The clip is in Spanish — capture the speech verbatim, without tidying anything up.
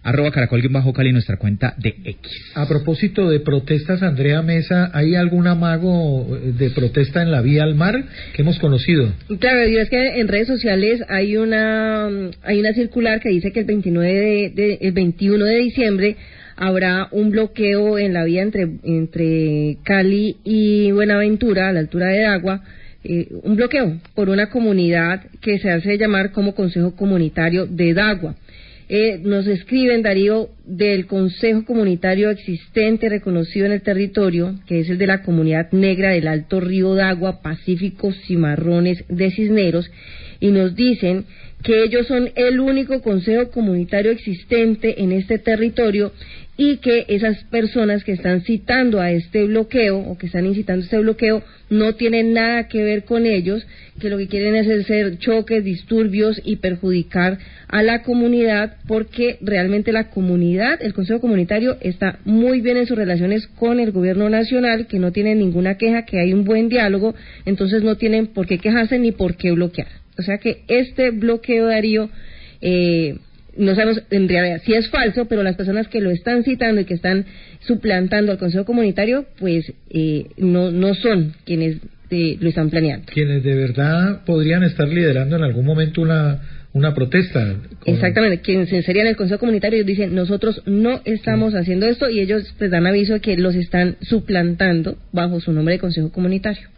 arroba caracol-cali, nuestra cuenta de X. A propósito de protestas, Andrea Mesa, ¿hay algún amago de protesta en la vía al mar que hemos conocido? Claro, es que en redes sociales hay una hay una circular que dice que el veintinueve de, de el veintiuno de diciembre habrá un bloqueo en la vía entre entre Cali y Buenaventura, a la altura de Dagua, eh, un bloqueo por una comunidad que se hace llamar como Consejo Comunitario de Dagua. Eh, nos escriben, Darío, del Consejo Comunitario existente reconocido en el territorio, que es el de la Comunidad Negra del Alto Río Dagua, Pacífico Cimarrones de Cisneros, y nos dicen que ellos son el único consejo comunitario existente en este territorio y que esas personas que están citando a este bloqueo o que están incitando este bloqueo no tienen nada que ver con ellos, que lo que quieren es hacer choques, disturbios y perjudicar a la comunidad, porque realmente la comunidad, el consejo comunitario está muy bien en sus relaciones con el gobierno nacional, que no tienen ninguna queja, que hay un buen diálogo, entonces no tienen por qué quejarse ni por qué bloquear. O sea que este bloqueo, Darío, eh, no sabemos en realidad si es falso, pero las personas que lo están citando y que están suplantando al Consejo Comunitario, pues eh, no no son quienes eh, lo están planeando. Quienes de verdad podrían estar liderando en algún momento una una protesta. Con... Exactamente, quienes serían el Consejo Comunitario, ellos dicen, nosotros no estamos sí. haciendo esto, y ellos pues dan aviso de que los están suplantando bajo su nombre de Consejo Comunitario.